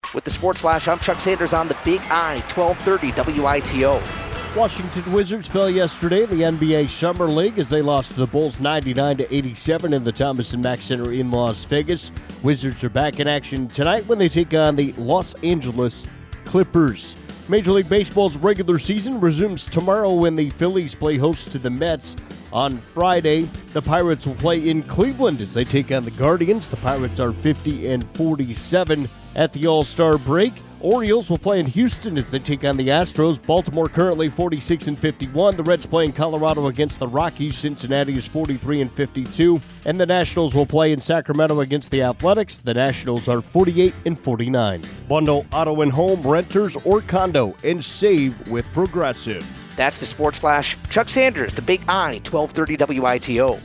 With the Sports Flash, I'm Chuck Sanders on the Big I, 1230 WITO. Washington Wizards fell yesterday in the NBA Summer League as they lost to the Bulls 99-87 in the Thomas & Mack Center in Las Vegas. Wizards are back in action tonight when they take on the Los Angeles Clippers. Major League Baseball's regular season resumes tomorrow when the Phillies play host to the Mets. On Friday, the Pirates will play in Cleveland as they take on the Guardians. The Pirates are 50-47 at the All-Star break. Orioles will play in Houston as they take on the Astros. Baltimore currently 46-51. The Reds play in Colorado against the Rockies. Cincinnati is 43-52. And the Nationals will play in Sacramento against the Athletics. The Nationals are 48-49. Bundle auto and home, renters, or condo and save with Progressive. That's the Sports Flash. Chuck Sanders, the Big I, 1230 WITO.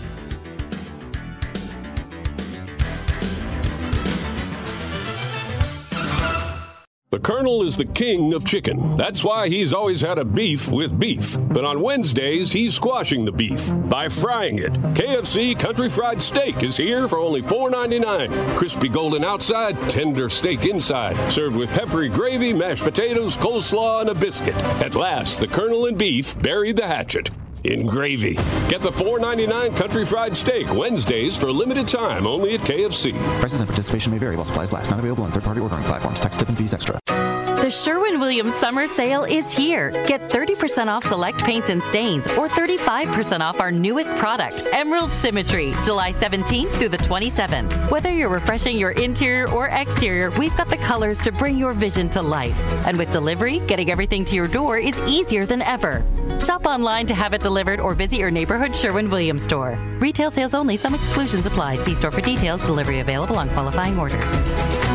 The Colonel is the king of chicken. That's why he's always had a beef with beef. But on Wednesdays, he's squashing the beef by frying it. KFC Country Fried Steak is here for only $4.99. Crispy golden outside, tender steak inside. Served with peppery gravy, mashed potatoes, coleslaw, and a biscuit. At last, the Colonel and beef buried the hatchet in gravy. Get the $4.99 Country Fried Steak Wednesdays for a limited time only at KFC. Prices and participation may vary while supplies last. Not available on third-party ordering platforms. Tax, tip, and fees extra. The Sherwin-Williams Summer Sale is here. Get 30% off select paints and stains or 35% off our newest product, Emerald Symmetry, July 17th through the 27th. Whether you're refreshing your interior or exterior, we've got the colors to bring your vision to life. And with delivery, getting everything to your door is easier than ever. Shop online to have it delivered or visit your neighborhood Sherwin-Williams store. Retail sales only. Some exclusions apply. See store for details. Delivery available on qualifying orders.